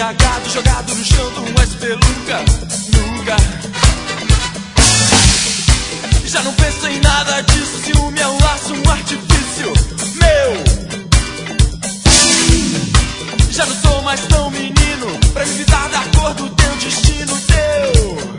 embriagado, jogado no chão de uma espelunca. Nunca. Já não penso em nada disso. Ciúme é um laço, um artifício meu. Já não sou mais tão menino pra me evitar da cor do teu destino teu.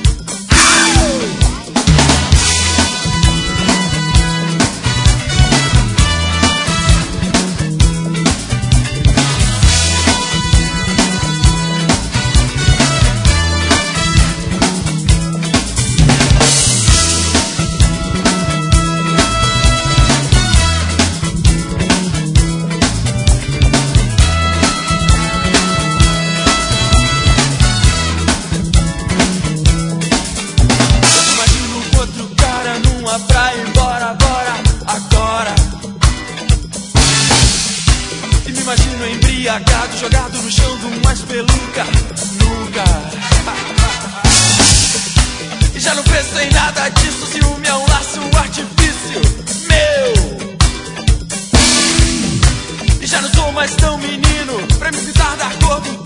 Pra ir embora, bora, agora. E me imagino embriagado, jogado no chão de uma espelunca. Nunca. E já não penso em nada disso. Ciúme é um laço, um artifício meu. E já não sou mais tão menino pra me pintar da cor do